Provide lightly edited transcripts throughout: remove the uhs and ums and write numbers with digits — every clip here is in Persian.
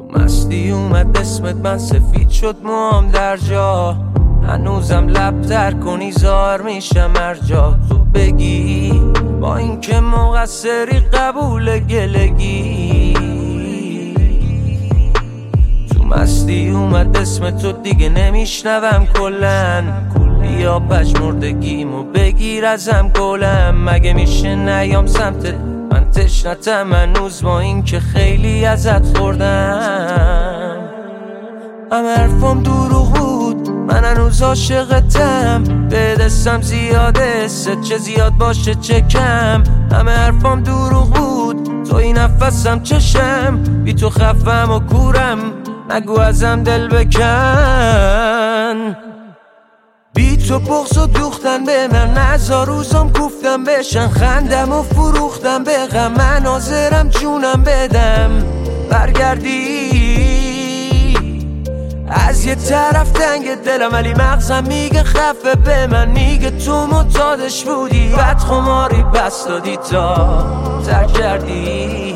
تو مستی اومد اسمت من سفید شد موام در جا، هنوزم لب تر کنی زار میشم هر جا تو بگی با این که مقصری قبول گلگی. تو مستی اومد اسم تو دیگه نمیشنوم کلن، بیا پژمردگیمو بگیر ازم گلم. مگه میشه نیام سمتت من تشنتم هنوز با این که خیلی ازت خوردم. همه حرفام دروغ بود من هنوز عاشقتم، به دستم زیاده ست چه زیاد باشه چه کم. همه حرفام دروغ بود تو این نفسم چشم، بی تو خفم و کورم نگو ازم دل بکن. بی تو بغض و دوختن به من نزار روزم گفتم بشن، خندم و فروختم به غم من حاضرم جونم بدم. برگردی از یه طرف تنگ دلم ولی مغزم میگه خفه به من، میگه تو معتادش بودی بعد خماری پس دادی تا ترک کردی.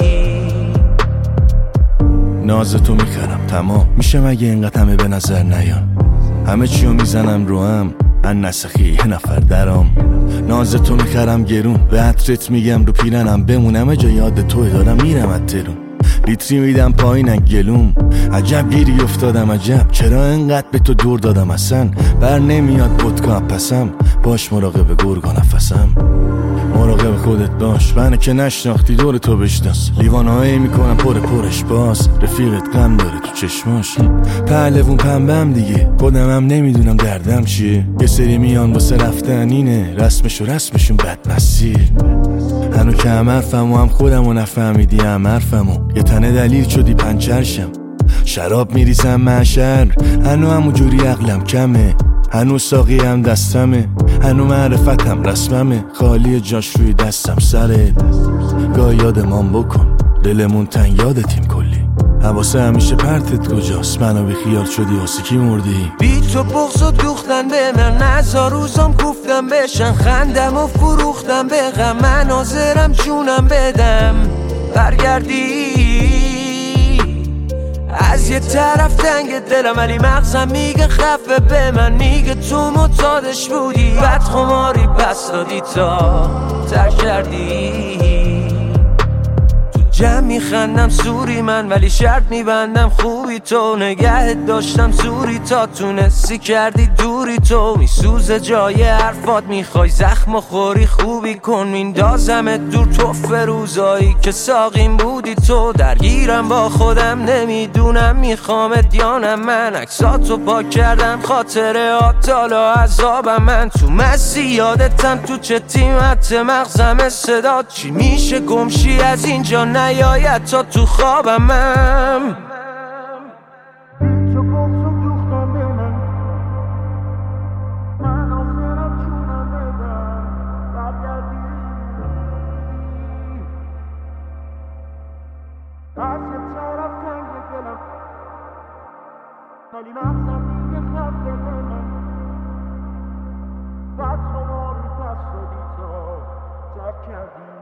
ناز تو میخرم تمام میشه مگه اینقدر همه به نظر نیان، همه چیو میزنم رو هم ان نسخی یه نفر درام. ناز تو میخرم گرون به عطرت میگم رو پیرنم بمونم جا یاد توی دارم میرم اترون. لیتری میدم پایینن گلوم عجب گیری افتادم عجب چرا انقدر به تو دور دادم اصلا بر نمیاد بدکا پسم باش مراقب گرگا نفسم. مراقب خودت باش منو که نشناختی دور تو بشناس لیوانهایی میکنم پرش باز رفیقت غم داره تو چشماش پهلوون پنبم دیگه خودمم نمیدونم دردم چیه یه سری میان واسه رفتن اینه رسمشون بد مسیر هنو که هم حرفم و هم خودم و نفهمیدی هم حرفم و یه تنه دلیل شدی پنچرشم شراب میریزم معشر هنو همون جوری عقلم کمه هنو ساقی هم دستمه هنو معرفتم رسممه خالی جاش روی دستم سرت گاه یادمان بکن دلمون تنگ یادتیم کلی حواسه همیشه پرتت کجاست منو بی خیال شدی واسه کی مردی بی تو بغض و دوختن به من نزار روزم گفتم بشن خندم و فروختم به غم من حاضرم جونم بدم برگردی از یه طرف تنگ دلم ولی مغزم میگه خفه به من میگه تو معتادش بودی بعد خماری پس دادی تا ترک کردی تو جمع میخندم سوری من ولی شرط میبندم خوبی تو نگهت داشتم زوری تا تونستی کردی دوری تو میسوزه جای حرفات میخوای زخم و خوری خوبی کن میندازمت دور تو فروزایی که ساقیم بودی تو درگیرم با خودم نمیدونم میخوامت یا نه من عکساتو پاک کردم خاطرات حالا عذابم من تو مستی یادتم تو چه تیمت مغزم صدات چی میشه گمشی از اینجا نیاید تا تو خوابم ولی مغزم میگه خفه به من بعد خماری پس دادی تا ترک کردی